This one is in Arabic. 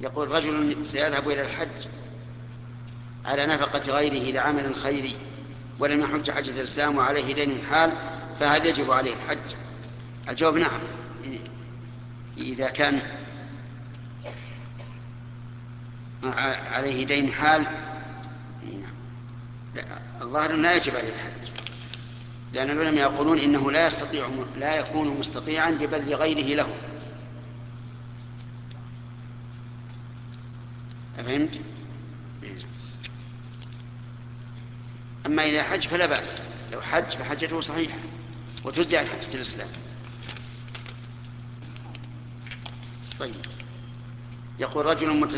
يقول رجل سيذهب إلى الحج على نفقة غيره لعمل خيري ولم يحج حجة الإسلام وعليه دين حال، فهل يجب عليه الحج؟ الجواب نعم، إذا كان عليه دين حال. الظاهر لا يجب عليه الحج، لأن العلماء يقولون إنه لا يكون مستطيعا ببذل غيره له. أفهمت؟ أما إذا حج فلا بأس، لو حج فحجته صحيحة وتجزي عن حجة الإسلام. طيب. يقول رجل